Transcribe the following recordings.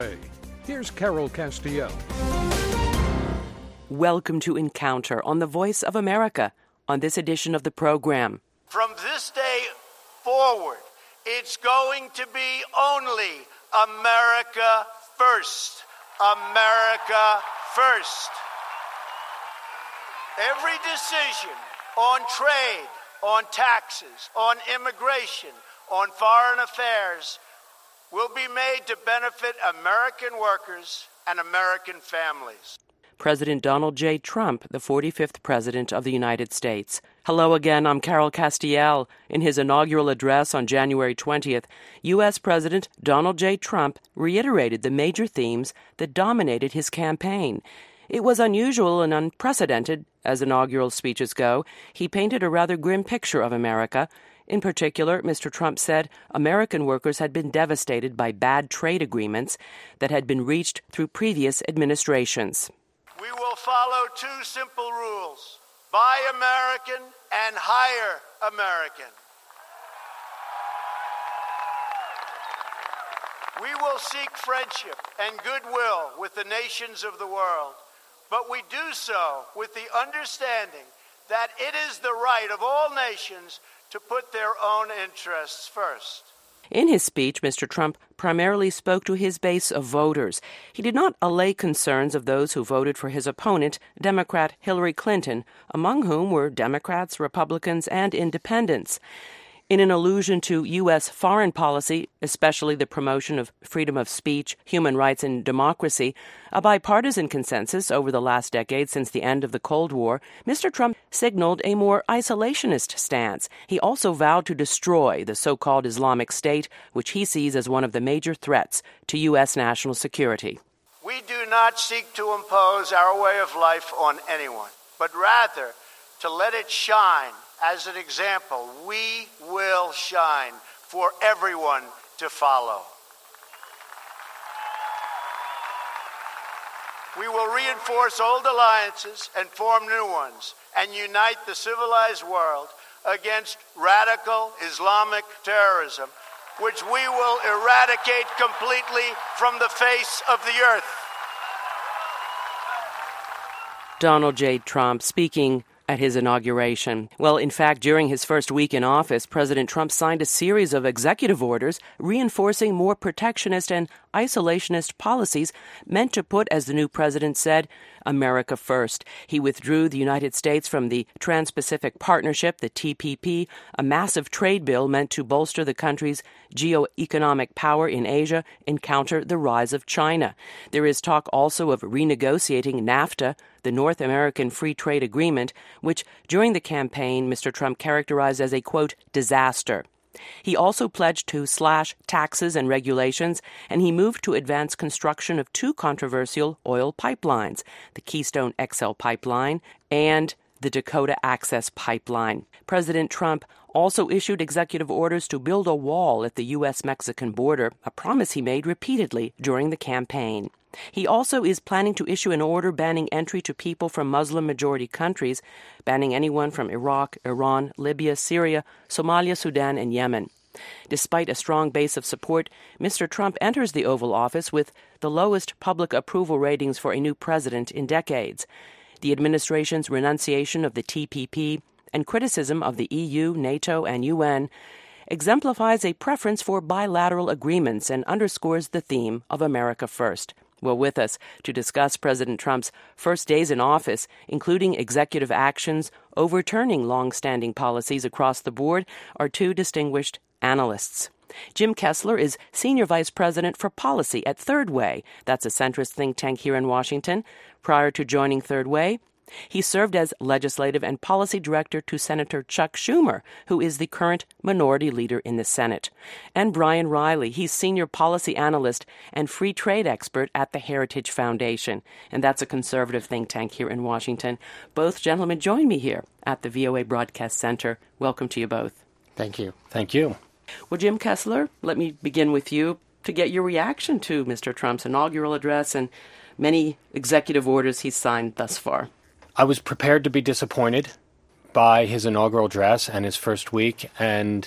Here's Carol Castiel. Welcome to Encounter on the Voice of America. On this edition of the program, from this day forward, it's going to be only America first. America first. Every decision on trade, on taxes, on immigration, on foreign affairs will be made to benefit American workers and American families. President Donald J. Trump, the 45th President of the United States. Hello again, I'm Carol Castiel. In his inaugural address on January 20th, U.S. President Donald J. Trump reiterated the major themes that dominated his campaign. It was unusual and unprecedented, as inaugural speeches go. He painted a rather grim picture of America. In particular, Mr. Trump said American workers had been devastated by bad trade agreements that had been reached through previous administrations. We will follow two simple rules: buy American and hire American. We will seek friendship and goodwill with the nations of the world, but we do so with the understanding that it is the right of all nations to put their own interests first. In his speech, Mr. Trump primarily spoke to his base of voters. He did not allay concerns of those who voted for his opponent, Democrat Hillary Clinton, among whom were Democrats, Republicans, and independents. In an allusion to U.S. foreign policy, especially the promotion of freedom of speech, human rights, and democracy, a bipartisan consensus over the last decade since the end of the Cold War, Mr. Trump signaled a more isolationist stance. He also vowed to destroy the so-called Islamic State, which he sees as one of the major threats to U.S. national security. We do not seek to impose our way of life on anyone, but rather to let it shine. As an example, we will shine for everyone to follow. We will reinforce old alliances and form new ones and unite the civilized world against radical Islamic terrorism, which we will eradicate completely from the face of the earth. Donald J. Trump speaking at his inauguration. Well, in fact, during his first week in office, President Trump signed a series of executive orders reinforcing more protectionist and isolationist policies meant to put, as the new president said, America first. He withdrew the United States from the Trans-Pacific Partnership, the TPP, a massive trade bill meant to bolster the country's geo-economic power in Asia and counter the rise of China. There is talk also of renegotiating NAFTA, the North American Free Trade Agreement, which during the campaign Mr. Trump characterized as a, quote, disaster. He also pledged to slash taxes and regulations, and he moved to advance construction of two controversial oil pipelines, the Keystone XL pipeline and the Dakota Access Pipeline. President Trump also issued executive orders to build a wall at the U.S.-Mexican border, a promise he made repeatedly during the campaign. He also is planning to issue an order banning entry to people from Muslim-majority countries, banning anyone from Iraq, Iran, Libya, Syria, Somalia, Sudan, and Yemen. Despite a strong base of support, Mr. Trump enters the Oval Office with the lowest public approval ratings for a new president in decades. The administration's renunciation of the TPP and criticism of the EU, NATO, and UN exemplifies a preference for bilateral agreements and underscores the theme of America First. Well, with us to discuss President Trump's first days in office, including executive actions overturning long-standing policies across the board, are two distinguished analysts. Jim Kessler is Senior Vice President for Policy at Third Way. That's a centrist think tank here in Washington. Prior to joining Third Way, he served as legislative and policy director to Senator Chuck Schumer, who is the current minority leader in the Senate. And Brian Riley, he's senior policy analyst and free trade expert at the Heritage Foundation. And that's a conservative think tank here in Washington. Both gentlemen join me here at the VOA Broadcast Center. Welcome to you both. Thank you. Thank you. Well, Jim Kessler, let me begin with you to get your reaction to Mr. Trump's inaugural address and many executive orders he's signed thus far. I was prepared to be disappointed by his inaugural address and his first week, and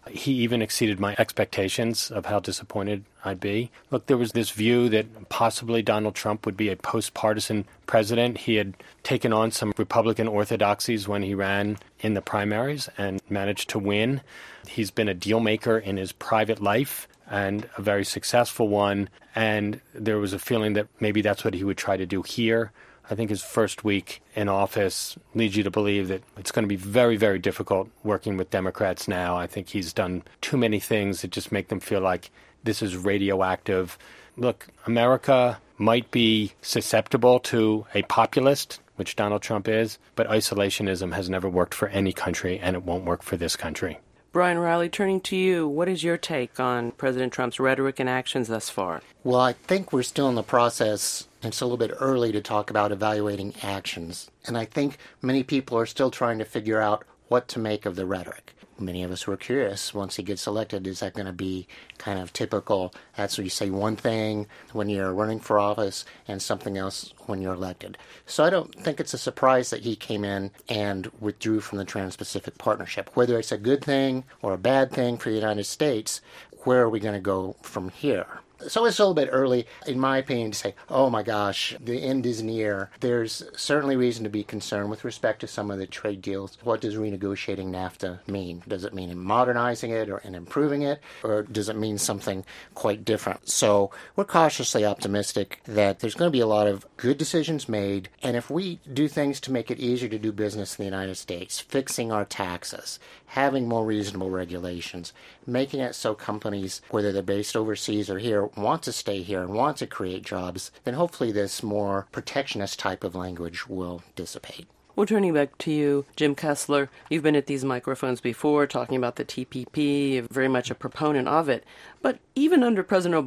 He even exceeded my expectations of how disappointed I'd be. Look, there was this view that possibly Donald Trump would be a post-partisan president. He had taken on some Republican orthodoxies when he ran in the primaries and managed to win. He's been a deal maker in his private life and a very successful one. And there was a feeling that maybe that's what he would try to do here. I think his first week in office leads you to believe that it's going to be very, very difficult working with Democrats now. I think he's done too many things that just make them feel like this is radioactive. Look, America might be susceptible to a populist, which Donald Trump is, but isolationism has never worked for any country, and it won't work for this country. Brian Riley, turning to you, what is your take on President Trump's rhetoric and actions thus far? Well, I think we're still in the process. It's a little bit early to talk about evaluating actions. And I think many people are still trying to figure out what to make of the rhetoric. Many of us were curious, once he gets elected, is that going to be kind of typical? That's where you say one thing when you're running for office and something else when you're elected. So I don't think it's a surprise that he came in and withdrew from the Trans-Pacific Partnership. Whether it's a good thing or a bad thing for the United States, where are we going to go from here? So it's a little bit early, in my opinion, to say, oh my gosh, the end is near. There's certainly reason to be concerned with respect to some of the trade deals. What does renegotiating NAFTA mean? Does it mean in modernizing it or in improving it? Or does it mean something quite different? So we're cautiously optimistic that there's going to be a lot of good decisions made. And if we do things to make it easier to do business in the United States, fixing our taxes, having more reasonable regulations, making it so companies, whether they're based overseas or here, want to stay here and want to create jobs, then hopefully this more protectionist type of language will dissipate. Well, turning back to you, Jim Kessler, you've been at these microphones before talking about the TPP, very much a proponent of it. But even under President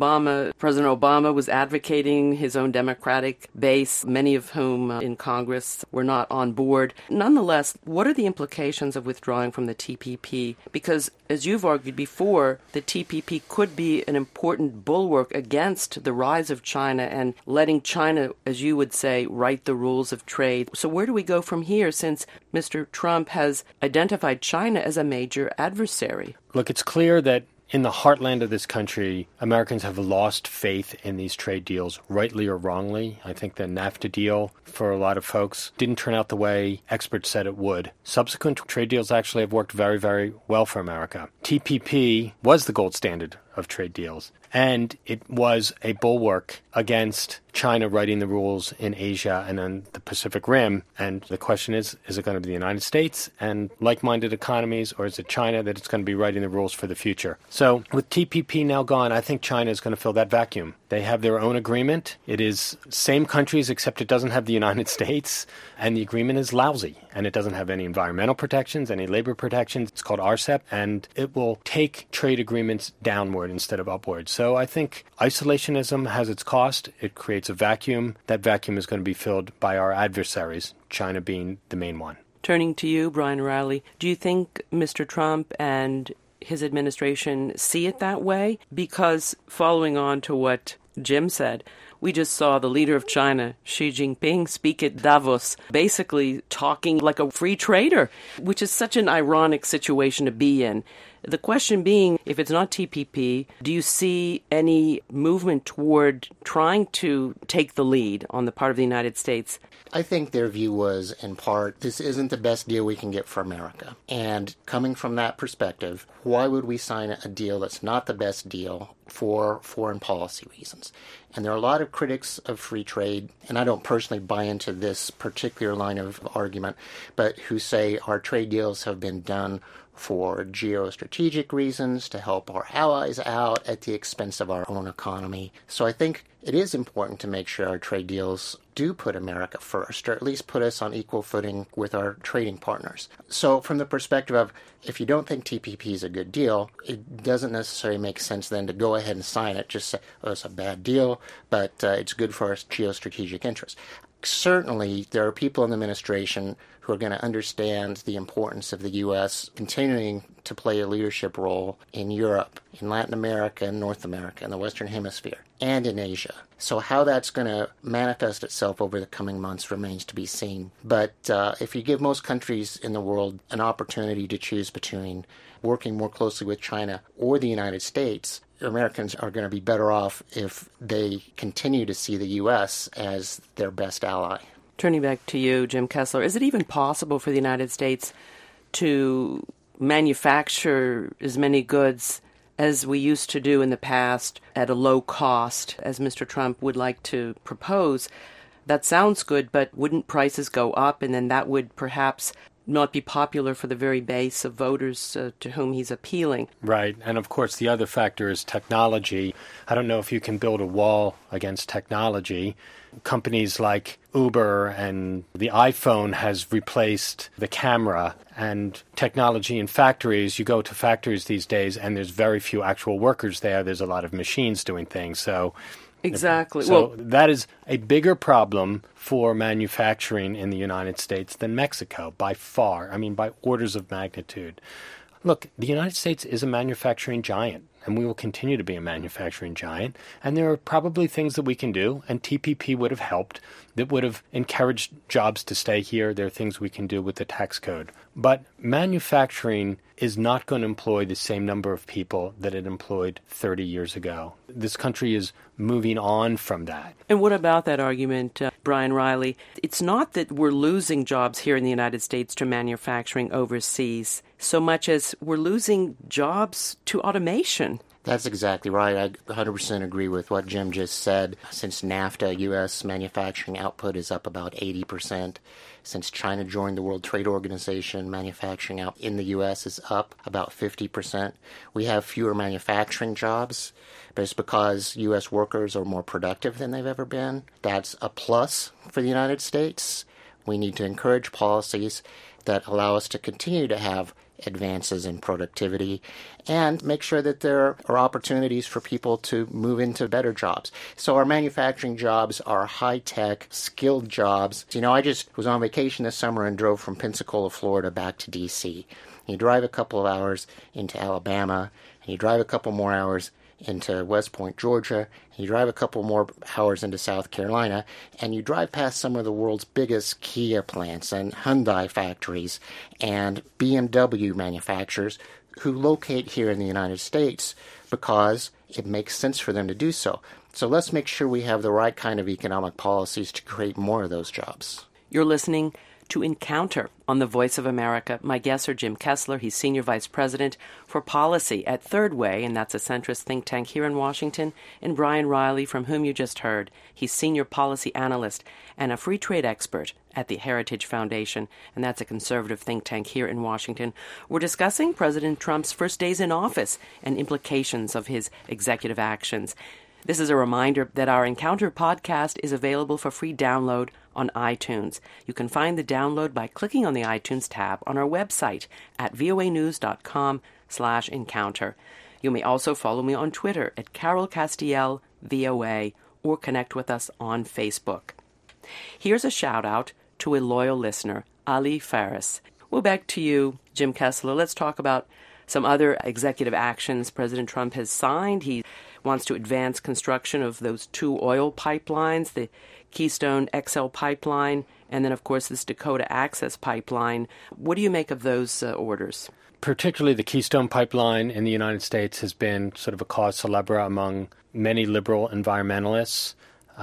Obama was advocating his own Democratic base, many of whom in Congress were not on board. Nonetheless, what are the implications of withdrawing from the TPP? Because, as you've argued before, the TPP could be an important bulwark against the rise of China and letting China, as you would say, write the rules of trade. So where do we go from here, since Mr. Trump has identified China as a major adversary? Look, it's clear that in the heartland of this country, Americans have lost faith in these trade deals, rightly or wrongly. I think the NAFTA deal, for a lot of folks, didn't turn out the way experts said it would. Subsequent trade deals actually have worked very, very well for America. TPP was the gold standard of trade deals, and it was a bulwark against China writing the rules in Asia and on the Pacific Rim. And the question is it going to be the United States and like-minded economies, or is it China that it's going to be writing the rules for the future? So with TPP now gone, I think China is going to fill that vacuum. They have their own agreement. It is same countries, except it doesn't have the United States, and the agreement is lousy, and it doesn't have any environmental protections, any labor protections. It's called RCEP, and it will take trade agreements downward instead of upward. So I think isolationism has its cost. It creates a vacuum. That vacuum is going to be filled by our adversaries, China being the main one. Turning to you, Brian Riley, do you think Mr. Trump and his administration see it that way? Because following on to what Jim said, we just saw the leader of China, Xi Jinping, speak at Davos, basically talking like a free trader, which is such an ironic situation to be in. The question being, if it's not TPP, do you see any movement toward trying to take the lead on the part of the United States? I think their view was, in part, this isn't the best deal we can get for America. And coming from that perspective, why would we sign a deal that's not the best deal for foreign policy reasons? And there are a lot of critics of free trade, and I don't personally buy into this particular line of argument, but who say our trade deals have been done for geostrategic reasons, to help our allies out at the expense of our own economy. So I think it is important to make sure our trade deals do put America first, or at least put us on equal footing with our trading partners. So from the perspective of, if you don't think TPP is a good deal, it doesn't necessarily make sense then to go ahead and sign it. Just say, oh, it's a bad deal, but it's good for our geostrategic interests. Certainly, there are people in the administration who are going to understand the importance of the U.S. continuing to play a leadership role in Europe, in Latin America, and North America, in the Western Hemisphere, and in Asia. So how that's going to manifest itself over the coming months remains to be seen. But if you give most countries in the world an opportunity to choose between working more closely with China or the United States, Americans are going to be better off if they continue to see the U.S. as their best ally. Turning back to you, Jim Kessler, is it even possible for the United States to manufacture as many goods as we used to do in the past at a low cost, as Mr. Trump would like to propose? That sounds good, but wouldn't prices go up, and then that would perhaps not be popular for the very base of voters to whom he's appealing? Right. And of course, the other factor is technology. I don't know if you can build a wall against technology. Companies like Uber and the iPhone has replaced the camera, and technology in factories. You go to factories these days and there's very few actual workers there. There's a lot of machines doing things. So exactly. So that is a bigger problem for manufacturing in the United States than Mexico, by far. I mean, by orders of magnitude. Look, the United States is a manufacturing giant, and we will continue to be a manufacturing giant. And there are probably things that we can do, and TPP would have helped, that would have encouraged jobs to stay here. There are things we can do with the tax code. But manufacturing is not going to employ the same number of people that it employed 30 years ago. This country is moving on from that. And what about that argument, Brian Riley? It's not that we're losing jobs here in the United States to manufacturing overseas, so much as we're losing jobs to automation. That's exactly right. I 100% agree with what Jim just said. Since NAFTA, U.S. manufacturing output is up about 80%. Since China joined the World Trade Organization, manufacturing out in the U.S. is up about 50%. We have fewer manufacturing jobs, but it's because U.S. workers are more productive than they've ever been. That's a plus for the United States. We need to encourage policies that allow us to continue to have advances in productivity and make sure that there are opportunities for people to move into better jobs. So our manufacturing jobs are high-tech, skilled jobs. You know, I just was on vacation this summer and drove from Pensacola, Florida back to D.C. You drive a couple of hours into Alabama, and you drive a couple more hours into West Point, Georgia, and you drive a couple more hours into South Carolina, and you drive past some of the world's biggest Kia plants and Hyundai factories and BMW manufacturers who locate here in the United States because it makes sense for them to do so. So let's make sure we have the right kind of economic policies to create more of those jobs. You're listening to Encounter on the Voice of America. My guests are Jim Kessler. He's Senior Vice President for Policy at Third Way, and that's a centrist think tank here in Washington, and Brian Riley, from whom you just heard. He's Senior Policy Analyst and a free trade expert at the Heritage Foundation, and that's a conservative think tank here in Washington. We're discussing President Trump's first days in office and implications of his executive actions. This is a reminder that our Encounter podcast is available for free download on iTunes. You can find the download by clicking on the iTunes tab on our website at voanews.com/encounter. You may also follow me on Twitter at Carol Castiel VOA or connect with us on Facebook. Here's a shout out to a loyal listener, Ali Faris. Well, back to you, Jim Kessler. Let's talk about some other executive actions President Trump has signed. He wants to advance construction of those 2 oil pipelines, the Keystone XL pipeline, and then, of course, this Dakota Access pipeline. What do you make of those orders? Particularly the Keystone pipeline in the United States has been sort of a cause célèbre among many liberal environmentalists.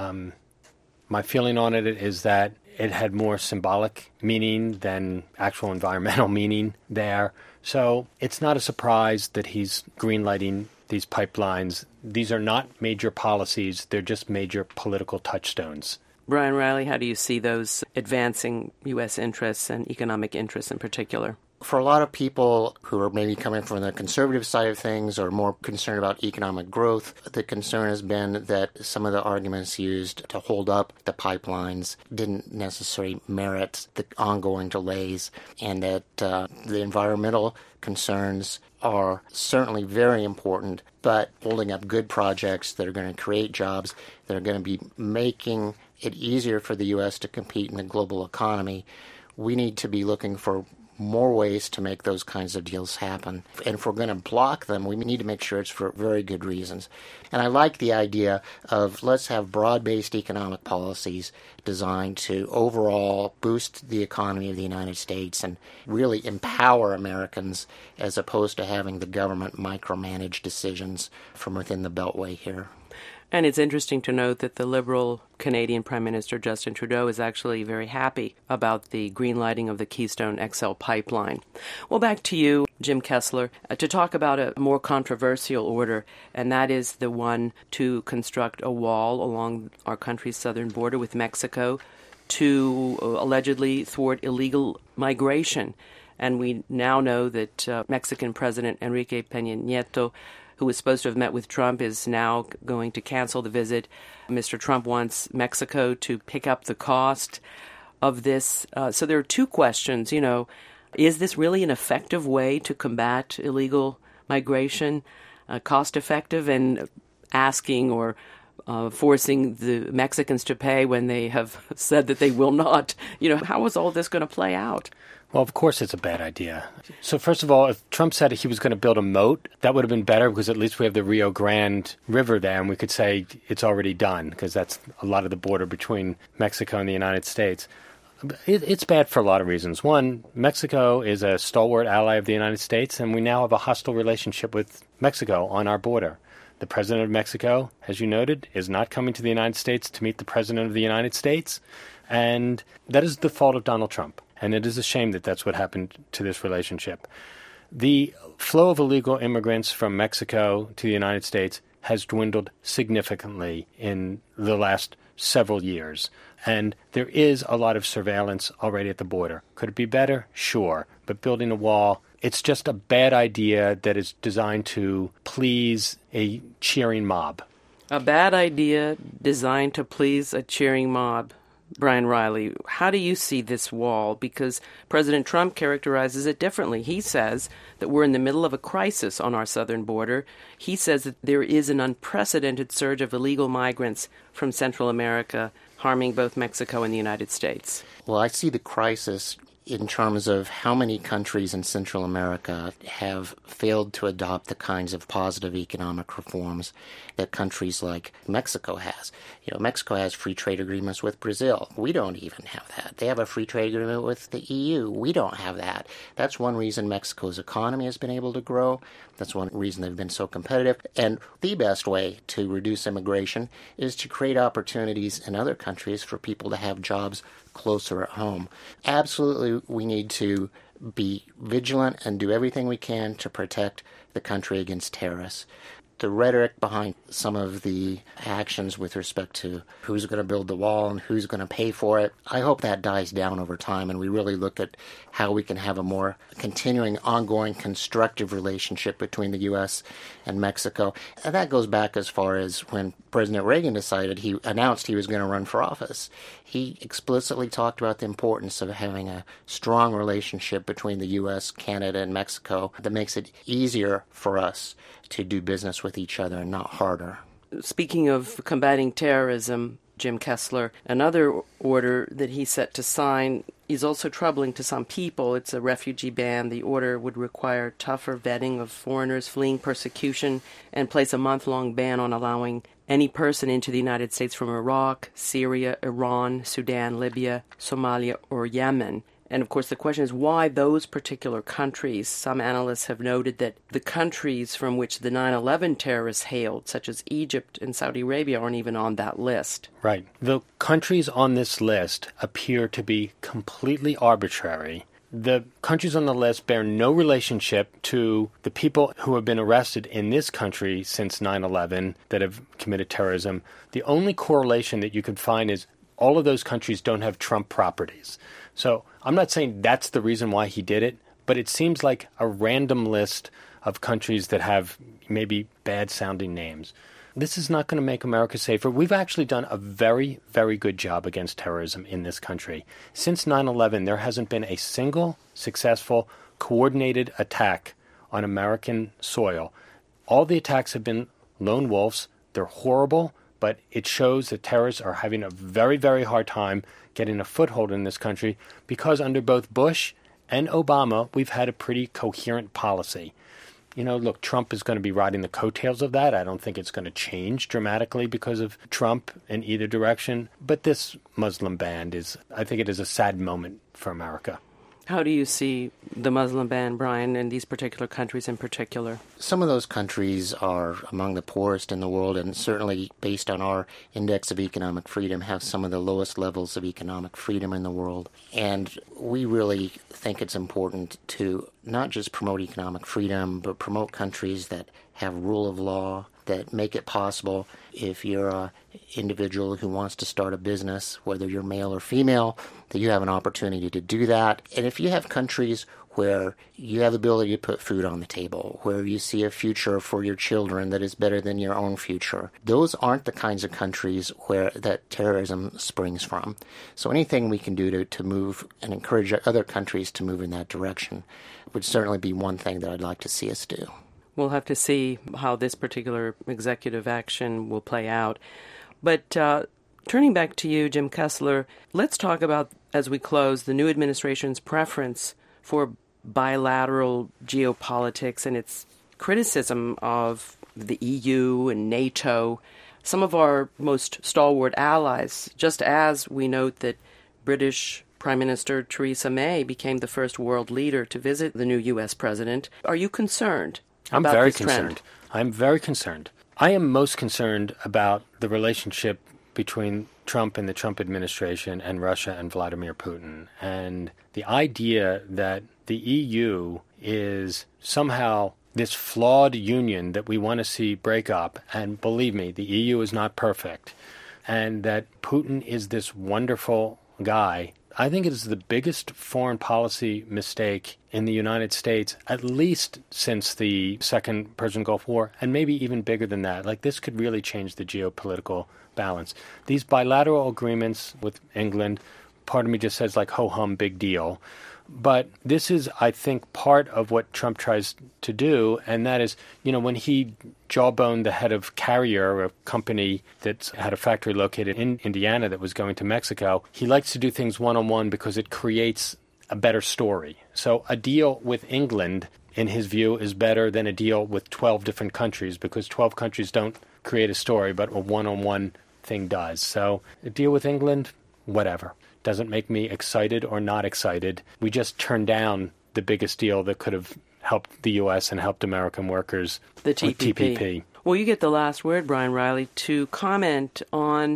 My feeling on it is that it had more symbolic meaning than actual environmental meaning there. So it's not a surprise that he's greenlighting these pipelines. These are not major policies. They're just major political touchstones. Brian Riley, how do you see those advancing U.S. interests and economic interests in particular? For a lot of people who are maybe coming from the conservative side of things or more concerned about economic growth, the concern has been that some of the arguments used to hold up the pipelines didn't necessarily merit the ongoing delays, and that the environmental concerns are certainly very important, but holding up good projects that are going to create jobs, that are going to be making it easier for the U.S. to compete in the global economy. We need to be looking for more ways to make those kinds of deals happen. And if we're going to block them, we need to make sure it's for very good reasons. And I like the idea of let's have broad-based economic policies designed to overall boost the economy of the United States and really empower Americans as opposed to having the government micromanage decisions from within the Beltway here. And it's interesting to note that the Liberal Canadian Prime Minister Justin Trudeau is actually very happy about the greenlighting of the Keystone XL pipeline. Well, back to you, Jim Kessler, to talk about a more controversial order, and that is the one to construct a wall along our country's southern border with Mexico to allegedly thwart illegal migration. And we now know that Mexican President Enrique Peña Nieto, who was supposed to have met with Trump, is now going to cancel the visit. Mr. Trump wants Mexico to pick up the cost of this. So there are two questions, is this really an effective way to combat illegal migration, cost effective, and asking or forcing the Mexicans to pay when they have said that they will not? How is all this going to play out? Well, of course it's a bad idea. So first of all, if Trump said he was going to build a moat, that would have been better because at least we have the Rio Grande River there and we could say it's already done because that's a lot of the border between Mexico and the United States. It's bad for a lot of reasons. One, Mexico is a stalwart ally of the United States and we now have a hostile relationship with Mexico on our border. The president of Mexico, as you noted, is not coming to the United States to meet the president of the United States, and that is the fault of Donald Trump. And it is a shame that that's what happened to this relationship. The flow of illegal immigrants from Mexico to the United States has dwindled significantly in the last several years. And there is a lot of surveillance already at the border. Could it be better? Sure. But building a wall, it's just a bad idea that is designed to please a cheering mob. A bad idea designed to please a cheering mob. Brian Riley, how do you see this wall? Because President Trump characterizes it differently. He says that we're in the middle of a crisis on our southern border. He says that there is an unprecedented surge of illegal migrants from Central America, harming both Mexico and the United States. Well, I see the crisis in terms of how many countries in Central America have failed to adopt the kinds of positive economic reforms that countries like Mexico has. Mexico has free trade agreements with Brazil. We don't even have that. They have a free trade agreement with the EU. We don't have that. That's one reason Mexico's economy has been able to grow. That's one reason they've been so competitive. And the best way to reduce immigration is to create opportunities in other countries for people to have jobs closer at home. Absolutely, we need to be vigilant and do everything we can to protect the country against terrorists. The rhetoric behind some of the actions with respect to who's going to build the wall and who's going to pay for it, I hope that dies down over time and we really look at how we can have a more continuing, ongoing, constructive relationship between the U.S. and Mexico. And that goes back as far as when President Reagan he announced he was going to run for office. He explicitly talked about the importance of having a strong relationship between the U.S., Canada, and Mexico that makes it easier for us to do business with each other and not harder. Speaking of combating terrorism, Jim Kessler, another order that he set to sign is also troubling to some people. It's a refugee ban. The order would require tougher vetting of foreigners fleeing persecution and place a month-long ban on allowing any person into the United States from Iraq, Syria, Iran, Sudan, Libya, Somalia, or Yemen. And, of course, the question is why those particular countries. Some analysts have noted that the countries from which the 9/11 terrorists hailed, such as Egypt and Saudi Arabia, aren't even on that list. Right. The countries on this list appear to be completely arbitrary. The countries on the list bear no relationship to the people who have been arrested in this country since 9/11 that have committed terrorism. The only correlation that you could find is all of those countries don't have Trump properties. So I'm not saying that's the reason why he did it, but it seems like a random list of countries that have maybe bad-sounding names. This is not going to make America safer. We've actually done a very, very good job against terrorism in this country. Since 9/11, there hasn't been a single successful, coordinated attack on American soil. All the attacks have been lone wolves. They're horrible, but it shows that terrorists are having a very, very hard time getting a foothold in this country because under both Bush and Obama, we've had a pretty coherent policy. Look, Trump is going to be riding the coattails of that. I don't think it's going to change dramatically because of Trump in either direction. But this Muslim ban I think it is a sad moment for America. How do you see the Muslim ban, Brian, in these particular countries in particular? Some of those countries are among the poorest in the world, and certainly based on our index of economic freedom, have some of the lowest levels of economic freedom in the world. And we really think it's important to not just promote economic freedom, but promote countries that have rule of law, that make it possible if you're an individual who wants to start a business, whether you're male or female, that you have an opportunity to do that. And if you have countries where you have the ability to put food on the table, where you see a future for your children that is better than your own future, those aren't the kinds of countries where that terrorism springs from. So anything we can do to move and encourage other countries to move in that direction would certainly be one thing that I'd like to see us do. We'll have to see how this particular executive action will play out. But turning back to you, Jim Kessler, let's talk about, as we close, the new administration's preference for bilateral geopolitics and its criticism of the EU and NATO, some of our most stalwart allies, just as we note that British Prime Minister Theresa May became the first world leader to visit the new U.S. president. Are you concerned? I'm very concerned. I'm very concerned. I am most concerned about the relationship between Trump and the Trump administration and Russia and Vladimir Putin. And the idea that the EU is somehow this flawed union that we want to see break up. And believe me, the EU is not perfect. And that Putin is this wonderful guy. I think it is the biggest foreign policy mistake in the United States, at least since the Second Persian Gulf War, and maybe even bigger than that. Like, this could really change the geopolitical balance. These bilateral agreements with England, part of me just says, like, ho-hum, big deal. But this is, I think, part of what Trump tries to do, and that is, when he jawboned the head of Carrier, a company that had a factory located in Indiana that was going to Mexico, he likes to do things one-on-one because it creates a better story. So a deal with England, in his view, is better than a deal with 12 different countries, because 12 countries don't create a story, but a one-on-one thing does. So a deal with England, whatever. Doesn't make me excited or not excited. We just turned down the biggest deal that could have helped the U.S. and helped American workers. The TPP. Well, you get the last word, Brian Riley, to comment on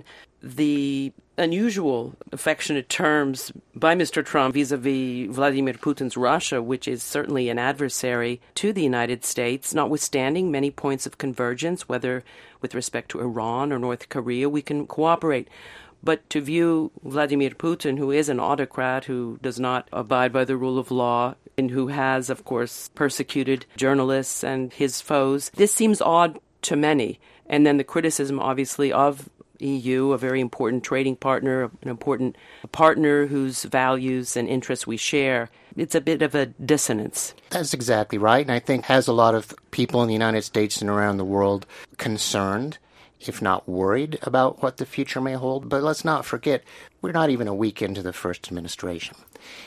the unusual affectionate terms by Mr. Trump vis-a-vis Vladimir Putin's Russia, which is certainly an adversary to the United States, notwithstanding many points of convergence, whether with respect to Iran or North Korea, we can cooperate. But to view Vladimir Putin, who is an autocrat, who does not abide by the rule of law, and who has, of course, persecuted journalists and his foes, this seems odd to many. And then the criticism, obviously, of EU, a very important trading partner, an important partner whose values and interests we share. It's a bit of a dissonance. That's exactly right, and I think has a lot of people in the United States and around the world concerned, if not worried, about what the future may hold. But let's not forget, we're not even a week into the first administration.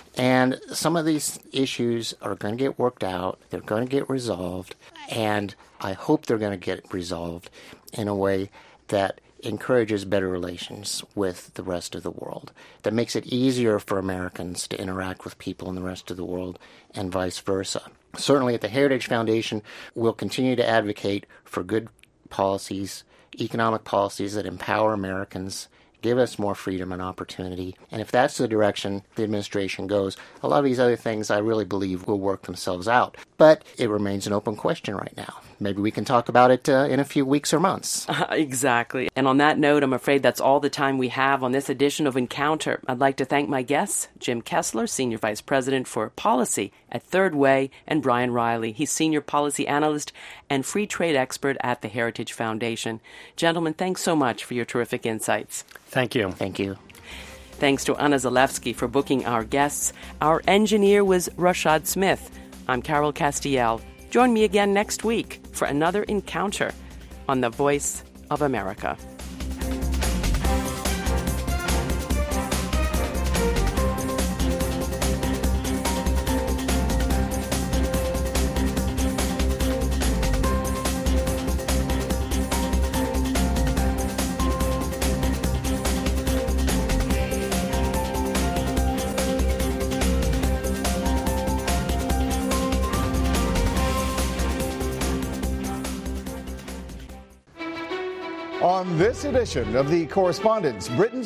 And some of these issues are going to get worked out. They're going to get resolved. And I hope they're going to get resolved in a way that encourages better relations with the rest of the world, that makes it easier for Americans to interact with people in the rest of the world and vice versa. Certainly at the Heritage Foundation, we'll continue to advocate for good policies, economic policies that empower Americans, give us more freedom and opportunity. And if that's the direction the administration goes, a lot of these other things I really believe will work themselves out. But it remains an open question right now. Maybe we can talk about it in a few weeks or months. Exactly. And on that note, I'm afraid that's all the time we have on this edition of Encounter. I'd like to thank my guests, Jim Kessler, Senior Vice President for Policy at Third Way, and Brian Riley. He's Senior Policy Analyst and Free Trade Expert at the Heritage Foundation. Gentlemen, thanks so much for your terrific insights. Thank you. Thank you. Thanks to Anna Zalewski for booking our guests. Our engineer was Rashad Smith. I'm Carol Castiel. Join me again next week for another Encounter on The Voice of America. On this edition of The Correspondents, Britain's